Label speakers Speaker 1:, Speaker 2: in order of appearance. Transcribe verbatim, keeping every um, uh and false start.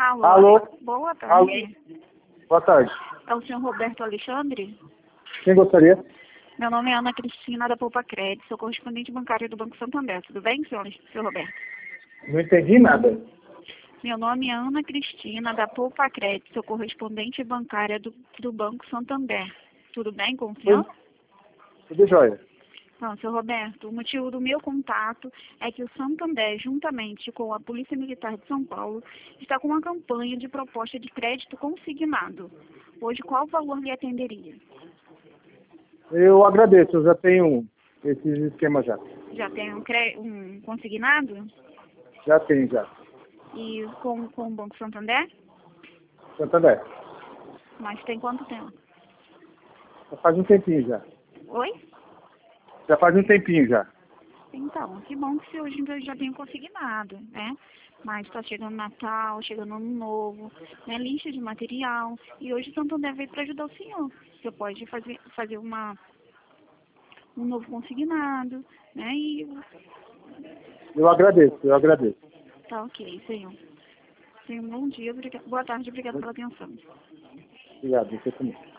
Speaker 1: Alô?
Speaker 2: Alô?
Speaker 1: Boa
Speaker 2: Alô?
Speaker 1: tarde.
Speaker 2: Boa tarde.
Speaker 1: É o senhor Roberto Alexandre?
Speaker 2: Quem gostaria?
Speaker 1: Meu nome é Ana Cristina da Poupa Crédito, sou correspondente bancária do Banco Santander. Tudo bem, senhor, senhor Roberto?
Speaker 2: Não entendi nada.
Speaker 1: Meu nome é Ana Cristina da Poupa Crédito, sou correspondente bancária do, do Banco Santander. Tudo bem com o senhor?
Speaker 2: Tudo jóia.
Speaker 1: Então, senhor Roberto, o motivo do meu contato é que o Santander, juntamente com a Polícia Militar de São Paulo, está com uma campanha de proposta de crédito consignado. Hoje, qual valor lhe atenderia?
Speaker 2: Eu agradeço, eu já tenho esses esquemas já.
Speaker 1: Já tem um, cre... um consignado?
Speaker 2: Já tenho já.
Speaker 1: E com, com o Banco Santander?
Speaker 2: Santander.
Speaker 1: Mas tem quanto tempo?
Speaker 2: Já faz um tempinho já.
Speaker 1: Oi?
Speaker 2: Já faz um tempinho já.
Speaker 1: Então, que bom que você hoje ainda já tem consignado, né? Mas está chegando Natal, chegando Ano Novo, né? Lista de material. E hoje o Santander veio para ajudar o senhor. Você pode fazer, fazer uma, um novo consignado, né? E
Speaker 2: Eu agradeço, eu agradeço.
Speaker 1: tá ok, senhor. Tenha um bom dia, obriga... boa tarde, obrigada pela atenção.
Speaker 2: Obrigado, você também.